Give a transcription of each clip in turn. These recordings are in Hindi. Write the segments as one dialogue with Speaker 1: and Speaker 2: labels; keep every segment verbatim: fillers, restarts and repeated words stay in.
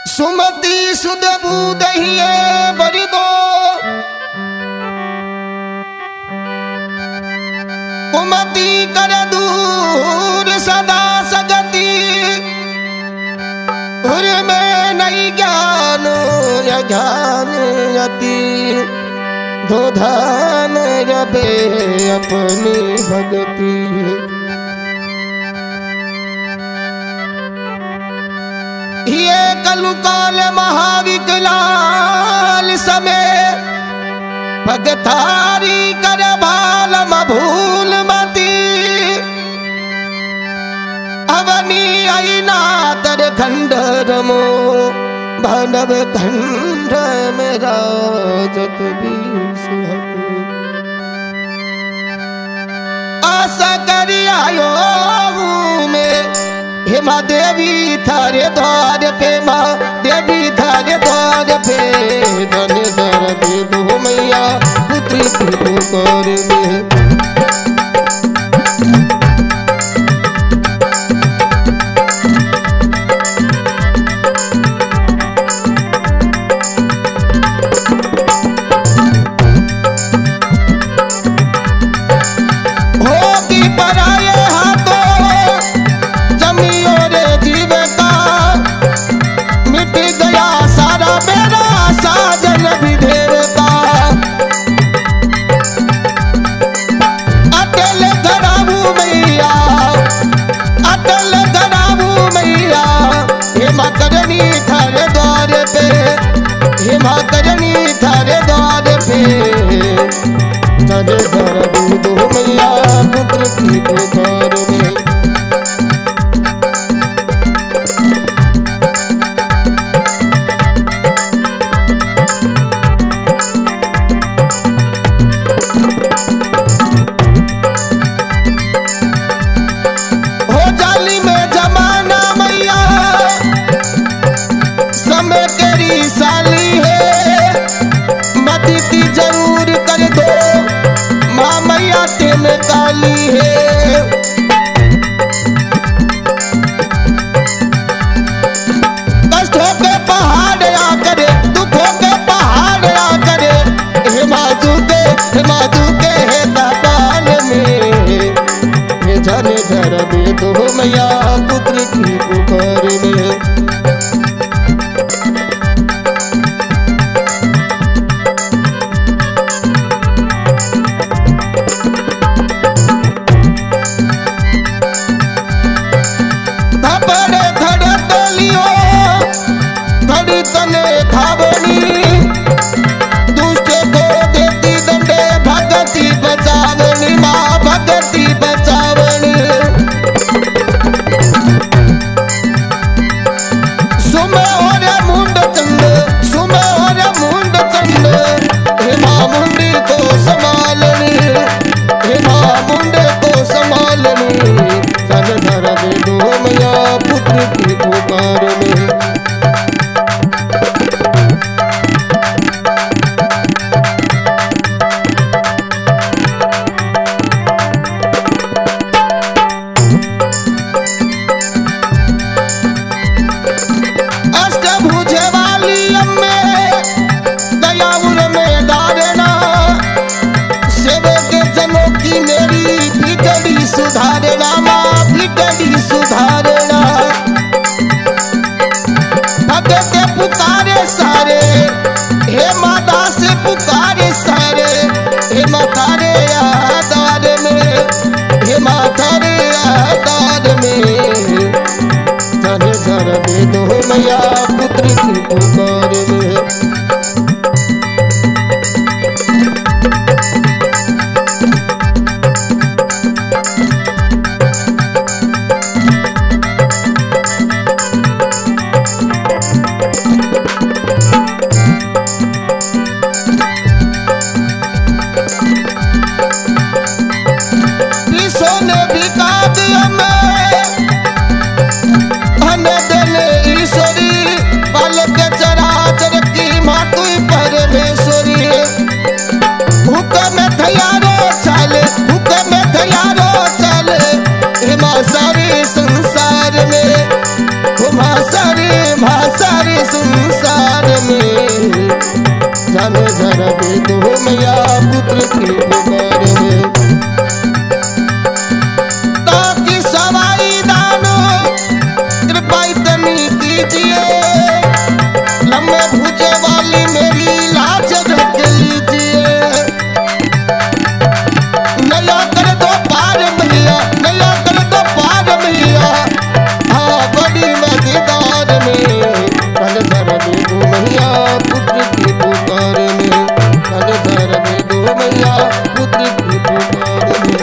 Speaker 1: सुमति सुध बूदहिए बरि दो कुमति कर दूर सदा सगति हुर में नहीं ज्ञान या ज्ञान यति धो धान रबे अपनी भगति। ये कलु काल महाविकलाल समय भगतारी कर भाल भूल मती अवनी आईना तर खंडर मो भानव खंड में राजत आशा करी आयो में हेमा देवी थारे द्वार पे माँ देवी थारे द्वार पे धन दर दे दो मैया पुत्री पुकार में। करनी थारे द्वार पे चले जरा दो मैया पुत्र की पुकार में। हो जाली में जमाना मैया समय तेरी साली है जरूर कर दो माँ मैया तेन काली है। कष्टों के पहाड़ आ करे दुखों के पहाड़ आ करे हिमाचू के हिमाचू के है दाताल में झन झर दे दो मैया पुत्र की पुकार में। सुधारना माँ बिगड़ी सुधारना भगत पुकारे सारे हे माता से पुकारे सारे हे माता रे आदार में हे माता रे आदार में जन जर दे दो मैया पुत्र की पुकार में। ईश्वरी बालक चराचर की माता संसार में, जाने जरा दे दो मैया पुत्र की पुकार में। ताकि सवाई दानो कृपा इतनी कीजिए, लम्बे भुजे वाली मेरी लाज रख लीजिए। नया कर दो पार मैया, नया कर दो पार मैया, हाँ बड़ी मजेदार में, कल जरा दे दो मैया पुत्र की पुकार में, कल जरा दे दो मैया पुत्र की पुकार में।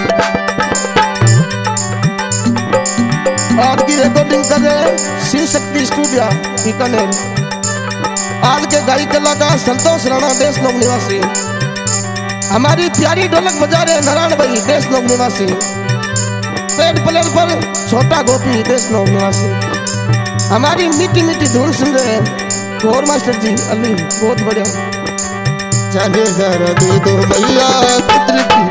Speaker 1: आज की रिकॉर्डिंग कर रहे शिव शक्ति स्टूडियो बीकानेर। आज के गायक कलाकार संतोष राणा देश लोक निवासी। हमारी प्यारी ढोलक बजा रहे नारायण भाई देश लोक निवासी। पेट प्लेट पर छोटा गोपी देश लोक निवासी। हमारी मीठी मीठी धुन सुन रहे गौर मास्टर जी अली, बहुत बढ़िया। चले जरा दे दो भैया पुत्र की